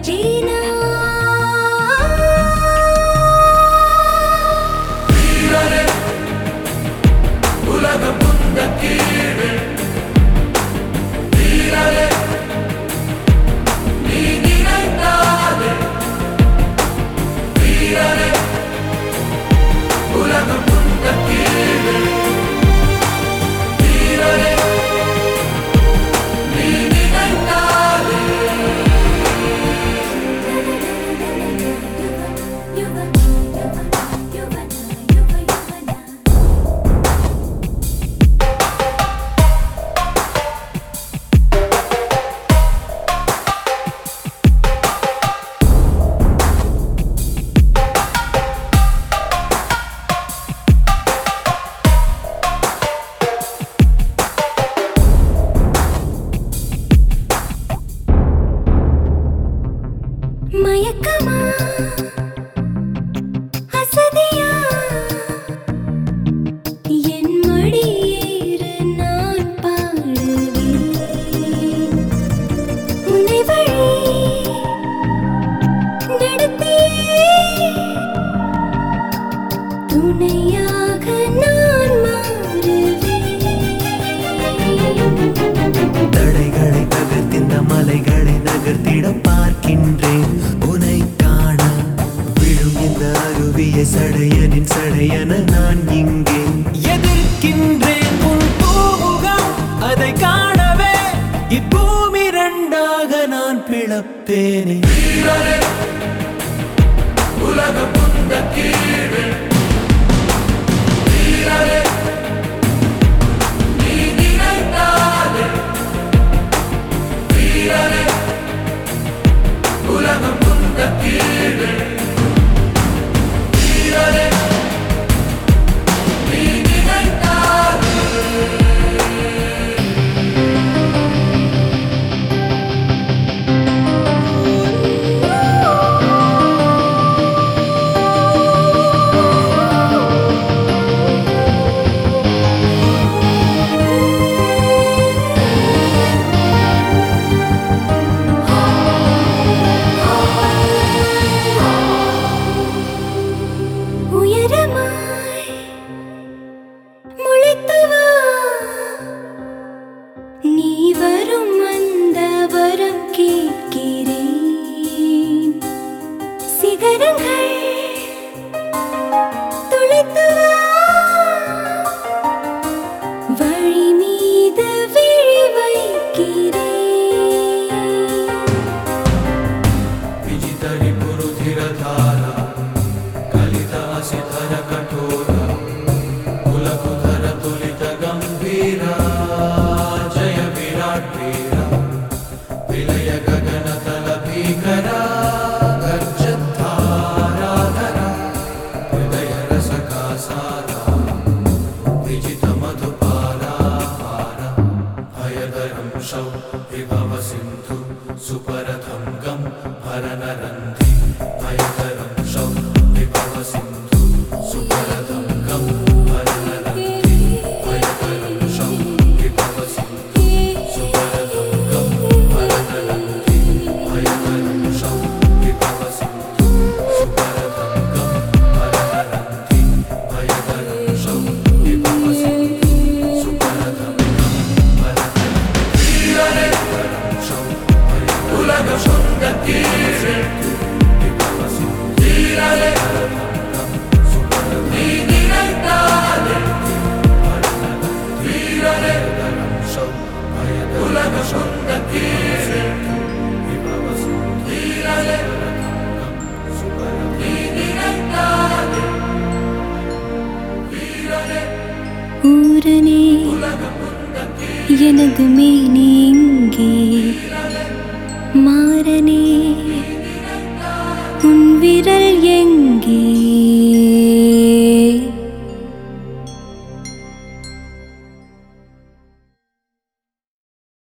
வீணா வீரரே உலகம் முந்த கீழே வீரரே நீ நினைத்தாலே வீரரே உலகம் முந்த கீழே வீரரே நீ நினைத்தாலே மயக்கமா அசதியா என் மடியேறு நான் பாடுவேன் உன்னை வழி நடத்தியே துணையாக நான் மாறுவேன் தடைகளை தகர்த்திந்த மலைகளை நகர்த்திட பார்க்கின்றேன் உனை காண விழும் இந்த அருவியை சடையனின் சடையன நான் இங்கே எதிர்க்கின்றேன் உன் பூமுகம் அதை காணவே இப்பூமி இரண்டாக நான் பிளப்பேனே வீரரே உலகம் முந்த கீழே வீரரே நீ நினைத்தாலே வீரரே உலகம் முந்த கீழே வீரரே நீ நினைத்தாலே உயரமாய் முளைத்து வா நீ வரும் அந்த வரம் கேட்கிறேன் சிகரங்கள் துளைத்து வா வழி மீது விழி வைக்கிறேன் विजितरि पुरुधिरधारा कलितासिधर कठोरा कुलकुधर तुलित गंभीरा जय विराट वीरा विलय गगन तल भीकरा गर्जद्धाराधरा हृदय रसका सारा विजित मधुपारा हारा भयधरं शौ विभव सिन्धु सुपरथं गं भरनरन्धि भयधरं शौ विभव सिन्धु सुपरथं गं भरनरन्धि भयधरं शौ विभव सिन्धु सुपरथं गं भरनरन्धि भयधरं शौ विभव सिन्धु सुपरथं गं भरनरन्धि भयधरं शौ विभव सिन्धु सुपरथं गं भरनरन्धि வீரரே உலகம் முந்த கீழே வீரரே நீ நினைத்தாலே வீரரே உலகம் முந்த கீழே வீரரே நீ நினைத்தாலே வீரரே ஊரனே உலகம் முந்த கீழே எனது மேனி இங்கே மாறனே உன் விரல்